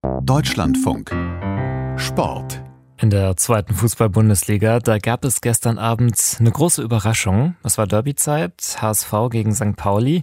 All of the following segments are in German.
Deutschlandfunk Sport. In der zweiten Fußball-Bundesliga, da gab es gestern Abend eine große Überraschung. Es war Derbyzeit, HSV gegen St. Pauli.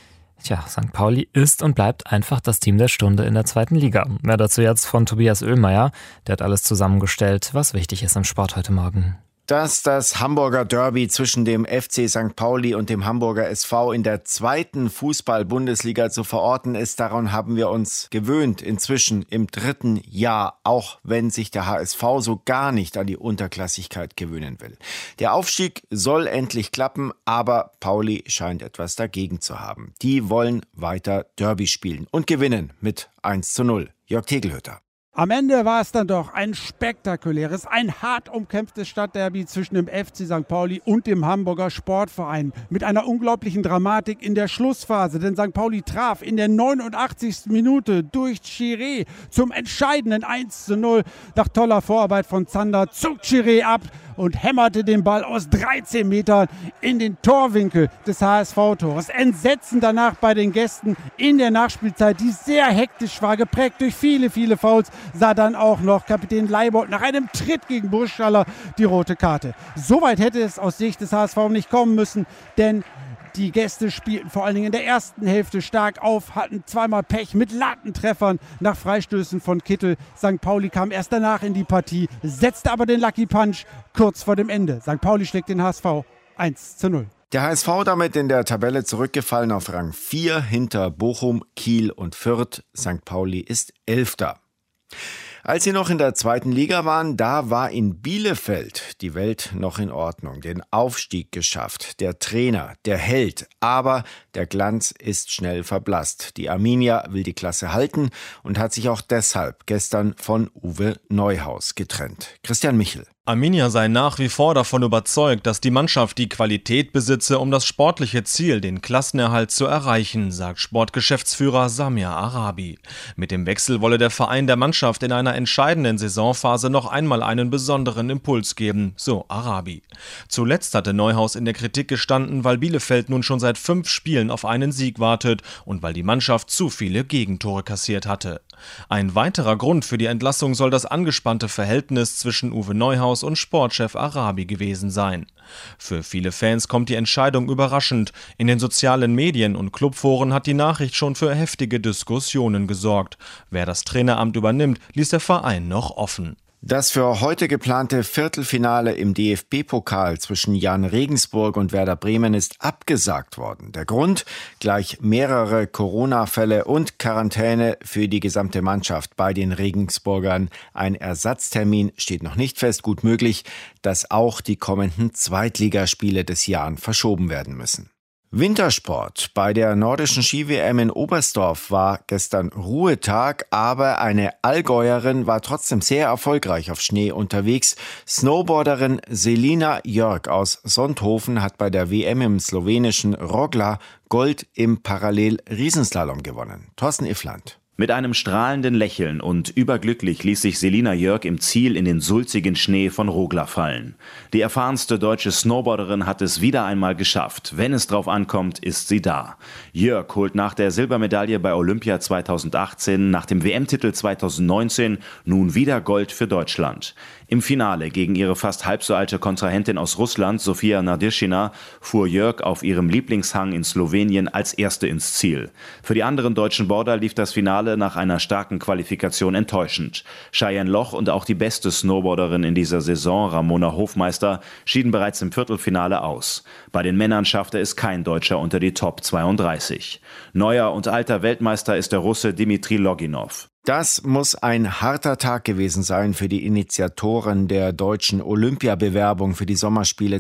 St. Pauli ist und bleibt einfach das Team der Stunde in der zweiten Liga. Mehr dazu jetzt von Tobias Oehlmeier. Der hat alles zusammengestellt, was wichtig ist im Sport heute Morgen. Dass das Hamburger Derby zwischen dem FC St. Pauli und dem Hamburger SV in der zweiten Fußball-Bundesliga zu verorten ist, daran haben wir uns gewöhnt, inzwischen im dritten Jahr, auch wenn sich der HSV so gar nicht an die Unterklassigkeit gewöhnen will. Der Aufstieg soll endlich klappen, aber Pauli scheint etwas dagegen zu haben. Die wollen weiter Derby spielen und gewinnen mit 1:0. Jörg Tegelhütter. Am Ende war es dann doch ein spektakuläres, ein hart umkämpftes Stadtderby zwischen dem FC St. Pauli und dem Hamburger Sportverein. Mit einer unglaublichen Dramatik in der Schlussphase, denn St. Pauli traf in der 89. Minute durch Chiré zum entscheidenden 1:0. Nach toller Vorarbeit von Zander zog Chiré ab und hämmerte den Ball aus 13 Metern in den Torwinkel des HSV-Tores. Entsetzen danach bei den Gästen in der Nachspielzeit, die sehr hektisch war, geprägt durch viele Fouls, sah dann auch noch Kapitän Leibold nach einem Tritt gegen Burgstaller die rote Karte. Soweit hätte es aus Sicht des HSV nicht kommen müssen, denn die Gäste spielten vor allen Dingen in der ersten Hälfte stark auf, hatten zweimal Pech mit Latentreffern nach Freistößen von Kittel. St. Pauli kam erst danach in die Partie, setzte aber den Lucky Punch kurz vor dem Ende. St. Pauli schlägt den HSV 1:0. Der HSV damit in der Tabelle zurückgefallen auf Rang 4 hinter Bochum, Kiel und Fürth. St. Pauli ist 11. Als sie noch in der zweiten Liga waren, da war in Bielefeld die Welt noch in Ordnung. Den Aufstieg geschafft, der Trainer, der Held. Aber der Glanz ist schnell verblasst. Die Arminia will die Klasse halten und hat sich auch deshalb gestern von Uwe Neuhaus getrennt. Christian Michel. Arminia sei nach wie vor davon überzeugt, dass die Mannschaft die Qualität besitze, um das sportliche Ziel, den Klassenerhalt, zu erreichen, sagt Sportgeschäftsführer Samir Arabi. Mit dem Wechsel wolle der Verein der Mannschaft in einer entscheidenden Saisonphase noch einmal einen besonderen Impuls geben, so Arabi. Zuletzt hatte Neuhaus in der Kritik gestanden, weil Bielefeld nun schon seit 5 Spielen auf einen Sieg wartet und weil die Mannschaft zu viele Gegentore kassiert hatte. Ein weiterer Grund für die Entlassung soll das angespannte Verhältnis zwischen Uwe Neuhaus und Sportchef Arabi gewesen sein. Für viele Fans kommt die Entscheidung überraschend. In den sozialen Medien und Clubforen hat die Nachricht schon für heftige Diskussionen gesorgt. Wer das Traineramt übernimmt, ließ der Verein noch offen. Das für heute geplante Viertelfinale im DFB-Pokal zwischen Jan Regensburg und Werder Bremen ist abgesagt worden. Der Grund? Gleich mehrere Corona-Fälle und Quarantäne für die gesamte Mannschaft bei den Regensburgern. Ein Ersatztermin steht noch nicht fest. Gut möglich, dass auch die kommenden Zweitligaspiele des Jahres verschoben werden müssen. Wintersport. Bei der nordischen Ski-WM in Oberstdorf war gestern Ruhetag, aber eine Allgäuerin war trotzdem sehr erfolgreich auf Schnee unterwegs. Snowboarderin Selina Jörg aus Sonthofen hat bei der WM im slowenischen Rogla Gold im Parallel-Riesenslalom gewonnen. Thorsten Iffland. Mit einem strahlenden Lächeln und überglücklich ließ sich Selina Jörg im Ziel in den sulzigen Schnee von Rogla fallen. Die erfahrenste deutsche Snowboarderin hat es wieder einmal geschafft. Wenn es drauf ankommt, ist sie da. Jörg holt nach der Silbermedaille bei Olympia 2018, nach dem WM-Titel 2019 nun wieder Gold für Deutschland. Im Finale gegen ihre fast halb so alte Kontrahentin aus Russland, Sofia Nadirschina, fuhr Jörg auf ihrem Lieblingshang in Slowenien als Erste ins Ziel. Für die anderen deutschen Boarder lief das Finale nach einer starken Qualifikation enttäuschend. Cheyenne Loch und auch die beste Snowboarderin in dieser Saison, Ramona Hofmeister, schieden bereits im Viertelfinale aus. Bei den Männern schaffte es kein Deutscher unter die Top 32. Neuer und alter Weltmeister ist der Russe Dmitri Loginov. Das muss ein harter Tag gewesen sein für die Initiatoren der deutschen Olympiabewerbung für die Sommerspiele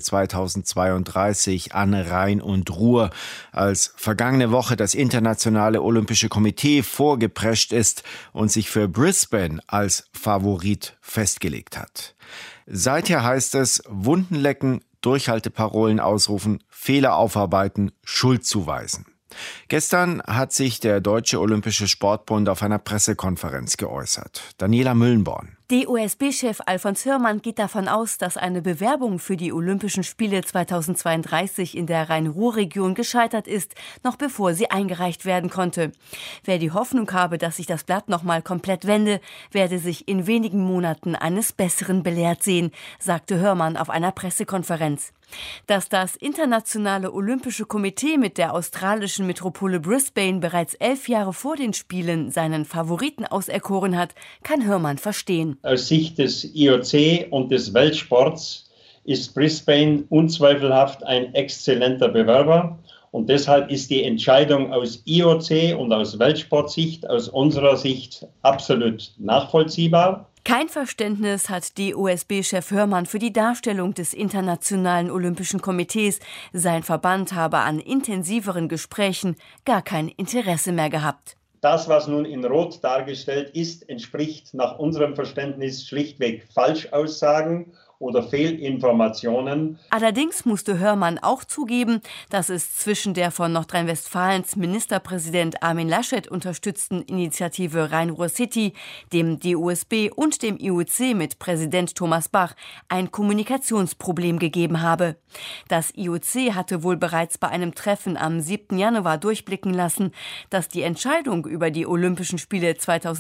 2032 an Rhein und Ruhr, als vergangene Woche das Internationale Olympische Komitee vorgeprescht ist und sich für Brisbane als Favorit festgelegt hat. Seither heißt es Wunden lecken, Durchhalteparolen ausrufen, Fehler aufarbeiten, Schuld zuweisen. Gestern hat sich der Deutsche Olympische Sportbund auf einer Pressekonferenz geäußert. Daniela Müllenborn. DOSB-Chef Alfons Hörmann geht davon aus, dass eine Bewerbung für die Olympischen Spiele 2032 in der Rhein-Ruhr-Region gescheitert ist, noch bevor sie eingereicht werden konnte. Wer die Hoffnung habe, dass sich das Blatt noch mal komplett wende, werde sich in wenigen Monaten eines Besseren belehrt sehen, sagte Hörmann auf einer Pressekonferenz. Dass das Internationale Olympische Komitee mit der australischen Metropole Brisbane bereits 11 Jahre vor den Spielen seinen Favoriten auserkoren hat, kann Hörmann verstehen. Aus Sicht des IOC und des Weltsports ist Brisbane unzweifelhaft ein exzellenter Bewerber. Und deshalb ist die Entscheidung aus IOC und aus Weltsportsicht, aus unserer Sicht absolut nachvollziehbar. Kein Verständnis hat DOSB-Chef Hörmann für die Darstellung des Internationalen Olympischen Komitees. Sein Verband habe an intensiveren Gesprächen gar kein Interesse mehr gehabt. Das, was nun in Rot dargestellt ist, entspricht nach unserem Verständnis schlichtweg Falschaussagen oder Fehlinformationen. Allerdings musste Hörmann auch zugeben, dass es zwischen der von Nordrhein-Westfalens Ministerpräsident Armin Laschet unterstützten Initiative Rhein-Ruhr-City, dem DOSB und dem IOC mit Präsident Thomas Bach ein Kommunikationsproblem gegeben habe. Das IOC hatte wohl bereits bei einem Treffen am 7. Januar durchblicken lassen, dass die Entscheidung über die Olympischen Spiele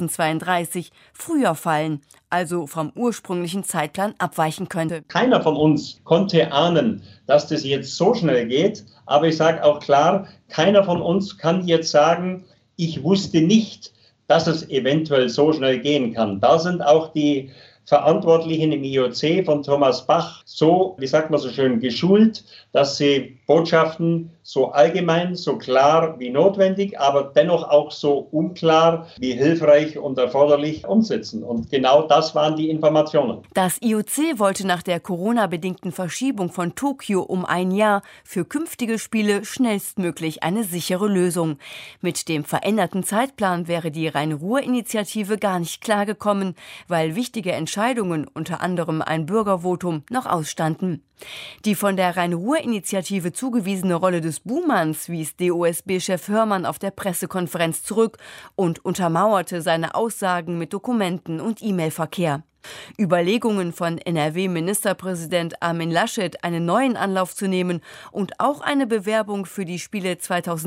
2032 früher fallen, also vom ursprünglichen Zeitplan abweichen könnte. Keiner von uns konnte ahnen, dass das jetzt so schnell geht. Aber ich sage auch klar, keiner von uns kann jetzt sagen, ich wusste nicht, dass es eventuell so schnell gehen kann. Da sind auch die Verantwortlichen im IOC von Thomas Bach so, wie sagt man so schön, geschult, dass sie Botschaften so allgemein, so klar wie notwendig, aber dennoch auch so unklar wie hilfreich und erforderlich umsetzen. Und genau das waren die Informationen. Das IOC wollte nach der Corona-bedingten Verschiebung von Tokio um ein Jahr für künftige Spiele schnellstmöglich eine sichere Lösung. Mit dem veränderten Zeitplan wäre die Rhein-Ruhr-Initiative gar nicht klargekommen, weil wichtige Entscheidungen, unter anderem ein Bürgervotum, noch ausstanden. Die von der Rhein-Ruhr-Initiative zugewiesene Rolle des Buhmanns wies DOSB-Chef Hörmann auf der Pressekonferenz zurück und untermauerte seine Aussagen mit Dokumenten und E-Mail-Verkehr. Überlegungen von NRW-Ministerpräsident Armin Laschet, einen neuen Anlauf zu nehmen und auch eine Bewerbung für die Spiele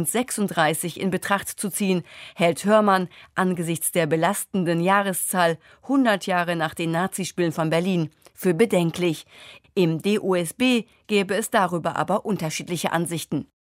2036 in Betracht zu ziehen, hält Hörmann angesichts der belastenden Jahreszahl 100 Jahre nach den Nazispielen von Berlin für bedenklich. Im DOSB gäbe es darüber aber unterschiedliche Ansichten.